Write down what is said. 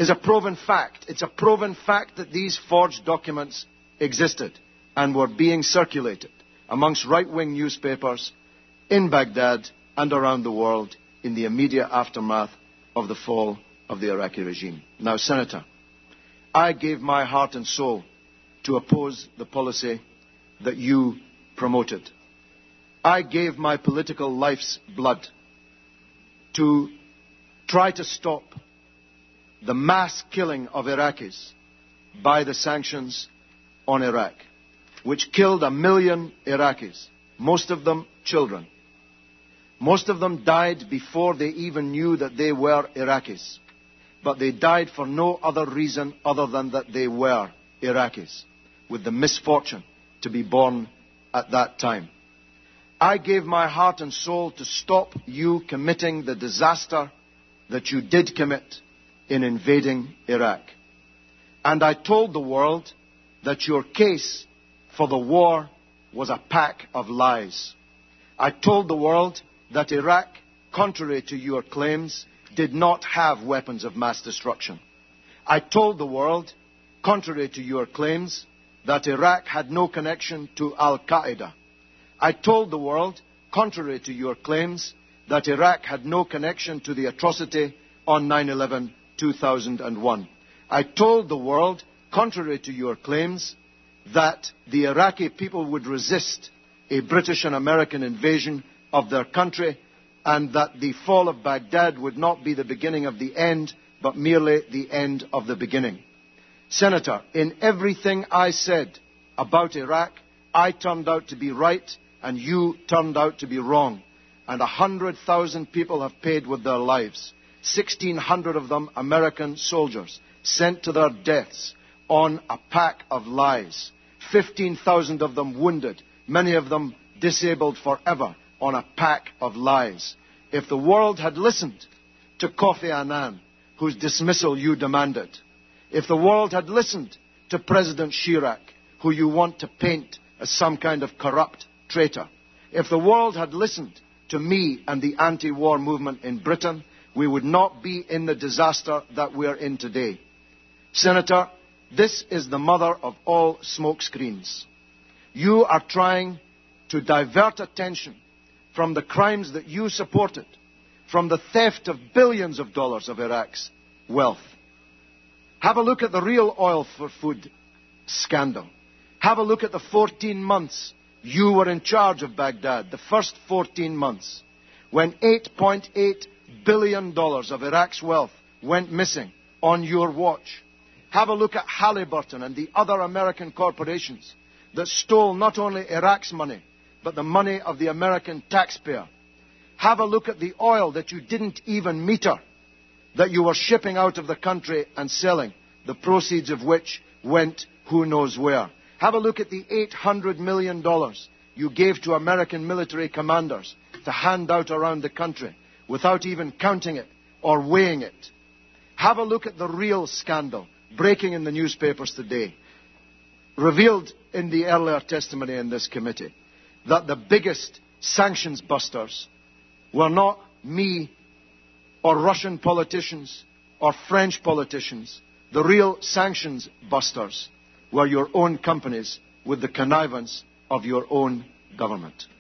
is a proven fact. It's a proven fact that these forged documents existed and were being circulated amongst right-wing newspapers in Baghdad and around the world in the immediate aftermath of the fall of the Iraqi regime. Now, Senator, I gave my heart and soul to oppose the policy that you promoted. I gave my political life's blood to try to stop the mass killing of Iraqis by the sanctions on Iraq, which killed 1 million Iraqis, most of them children. Most of them died before they even knew that they were Iraqis. But they died for no other reason other than that they were Iraqis, with the misfortune to be born at that time. I gave my heart and soul to stop you committing the disaster that you did commit in invading Iraq. And I told the world that your case for the war was a pack of lies. I told the world that Iraq, contrary to your claims, did not have weapons of mass destruction. I told the world, contrary to your claims, that Iraq had no connection to Al-Qaeda. I told the world, contrary to your claims, that Iraq had no connection to the atrocity on 9/11/2001. I told the world, contrary to your claims, that the Iraqi people would resist a British and American invasion of their country, and that the fall of Baghdad would not be the beginning of the end, but merely the end of the beginning. Senator, in everything I said about Iraq, I turned out to be right, and you turned out to be wrong. And 100,000 people have paid with their lives. 1,600 of them American soldiers sent to their deaths on a pack of lies. 15,000 of them wounded, many of them disabled forever on a pack of lies. If the world had listened to Kofi Annan, whose dismissal you demanded, if the world had listened to President Chirac, who you want to paint as some kind of corrupt traitor, if the world had listened to me and the anti-war movement in Britain, we would not be in the disaster that we are in today. Senator, this is the mother of all smokescreens. You are trying to divert attention from the crimes that you supported, from the theft of billions of dollars of Iraq's wealth. Have a look at the real oil for food scandal. Have a look at the 14 months you were in charge of Baghdad, the first 14 months, when $8.8 billion of Iraq's wealth went missing on your watch. Have a look at Halliburton and the other American corporations that stole not only Iraq's money, but the money of the American taxpayer. Have a look at the oil that you didn't even meter, that you were shipping out of the country and selling, the proceeds of which went who knows where. Have a look at the $800 million you gave to American military commanders to hand out around the country without even counting it or weighing it. Have a look at the real scandal breaking in the newspapers today, revealed in the earlier testimony in this committee, that the biggest sanctions busters were not me or Russian politicians or French politicians. The real sanctions busters were your own companies with the connivance of your own government.